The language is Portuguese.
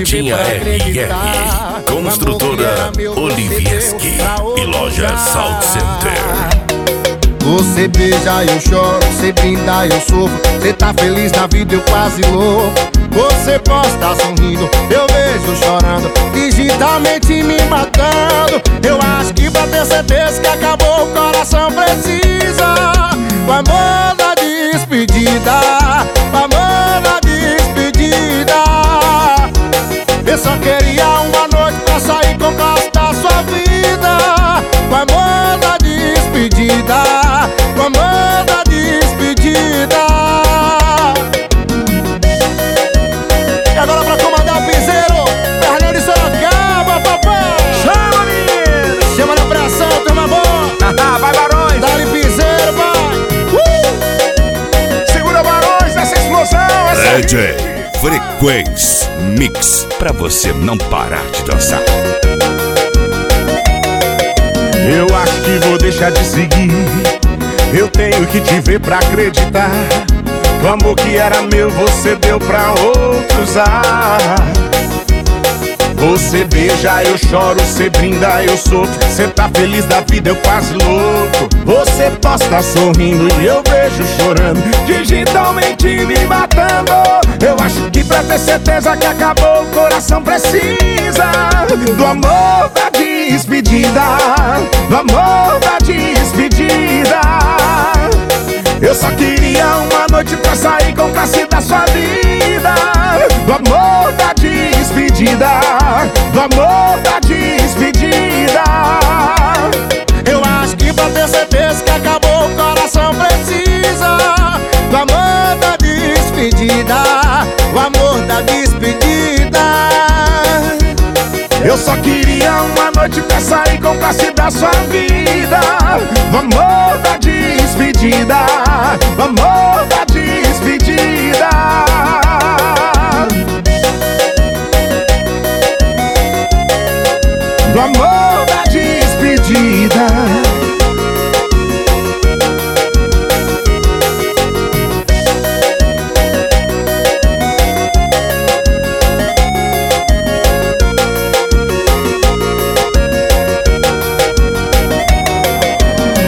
Lotinha RR, Construtora Olivieski e Loja Salt Center. Você beija, eu choro, você brinda, eu sofro. Você tá feliz na vida, eu quase louco. Você posta sorrindo, eu vejo chorando, digitalmente me matando. Eu acho que pra ter certeza que acabou, o coração precisa o amor da despedida, o amor da despedida. Eu só queria uma noite pra sair com o gosto da sua vida, o amor da despedida, o amor da despedida. E agora pra comandar o piseiro, Fernando de Sorocaba, papai. Chama, menino! Chama na pressão, turma boa. Vai, Barões! Dá-lhe piseiro, vai. Segura, Barões, essa explosão, essa DJ Frequência Mix, pra você não parar de dançar. Eu acho que vou deixar de seguir. Eu tenho que te ver pra acreditar. O amor que era meu você deu pra outro usar. Você beija, eu choro, você brinda, eu sofro. Você tá feliz da vida, eu quase louco. Você posta sorrindo e eu vejo chorando, digitalmente me matando. Eu acho que pra ter certeza que acabou, o coração precisa do amor da despedida, do amor da despedida. Eu só queria uma noite pra sair com classe da sua vida, do amor da despedida, do amor da despedida. Eu acho que pra ter certeza que acabou, o coração precisa do amor da despedida, o amor da despedida. Eu só queria uma noite pra sair com classe da sua vida, do amor da despedida, do amor da despedida. Do amor